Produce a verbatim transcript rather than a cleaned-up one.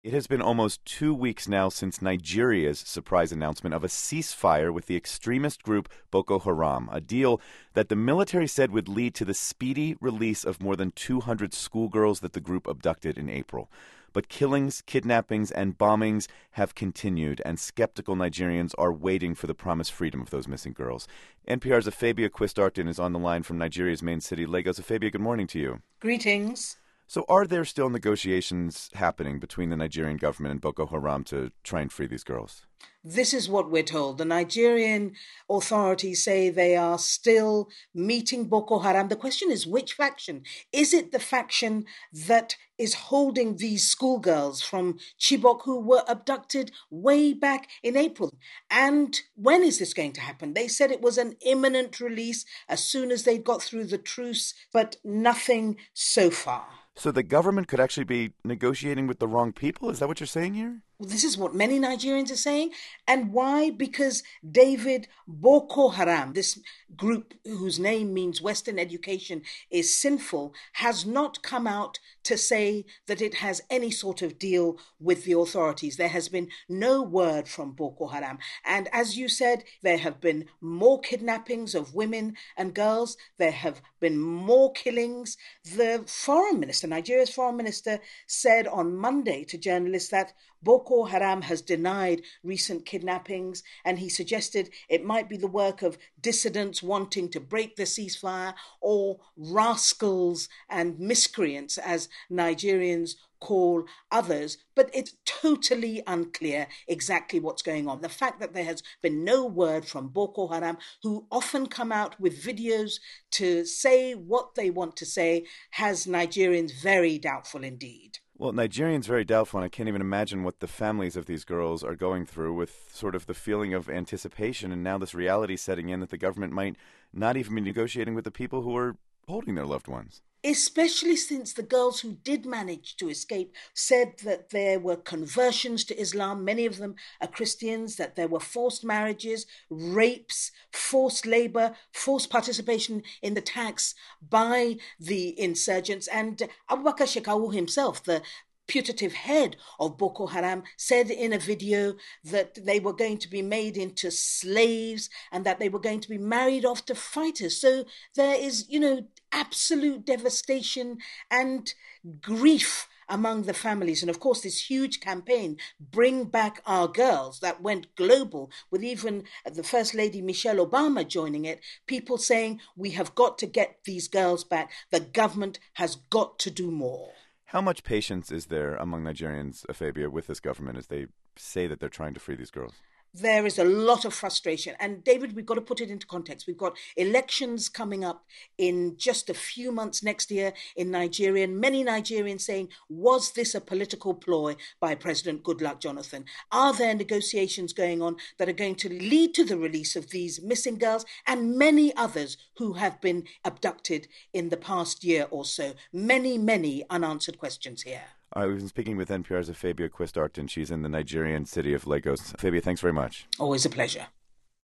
It has been almost two weeks now since Nigeria's surprise announcement of a ceasefire with the extremist group Boko Haram, a deal that the military said would lead to the speedy release of more than two hundred schoolgirls that the group abducted in April. But killings, kidnappings, and bombings have continued, and skeptical Nigerians are waiting for the promised freedom of those missing girls. N P R's Afabia Quist-Artin is on the line from Nigeria's main city, Lagos. Afabia, good morning to you. Greetings. So are there still negotiations happening between the Nigerian government and Boko Haram to try and free these girls? This is what we're told. The Nigerian authorities say they are still meeting Boko Haram. The question is, which faction? Is it the faction that is holding these schoolgirls from Chibok who were abducted way back in April? And when is this going to happen? They said it was an imminent release as soon as they got through the truce, but nothing so far. So the government could actually be negotiating with the wrong people? Is that what you're saying here? Well, this is what many Nigerians are saying. And why? Because David Boko Haram, this group whose name means Western education is sinful, has not come out to say that it has any sort of deal with the authorities. There has been no word from Boko Haram. And as you said, there have been more kidnappings of women and girls. There have been more killings. The foreign minister, Nigeria's foreign minister, said on Monday to journalists that Boko Haram has denied recent kidnappings, and he suggested it might be the work of dissidents wanting to break the ceasefire or rascals and miscreants, as Nigerians call others, but it's totally unclear exactly what's going on. The fact that there has been no word from Boko Haram, who often come out with videos to say what they want to say, has Nigerians very doubtful indeed. Well, Nigerians very doubtful, and I can't even imagine what the families of these girls are going through with sort of the feeling of anticipation and now this reality setting in that the government might not even be negotiating with the people who are holding their loved ones. Especially since the girls who did manage to escape said that there were conversions to Islam, many of them are Christians, that there were forced marriages, rapes, forced labor, forced participation in the tax by the insurgents. And Abubakar Shekau himself, the putative head of Boko Haram, said in a video that they were going to be made into slaves and that they were going to be married off to fighters. So there is, you know, absolute devastation and grief among the families. And of course, this huge campaign, Bring Back Our Girls, that went global, with even the First Lady Michelle Obama joining it, people saying, we have got to get these girls back. The government has got to do more. How much patience is there among Nigerians, Afabia, with this government as they say that they're trying to free these girls? There is a lot of frustration. And David, we've got to put it into context. We've got elections coming up in just a few months next year in Nigeria. And many Nigerians saying, was this a political ploy by President Goodluck Jonathan? Are there negotiations going on that are going to lead to the release of these missing girls and many others who have been abducted in the past year or so? Many, many unanswered questions here. All right, we've been speaking with N P R's Afabia Quist-Artin. She's in the Nigerian city of Lagos. Afabia, thanks very much. Always a pleasure.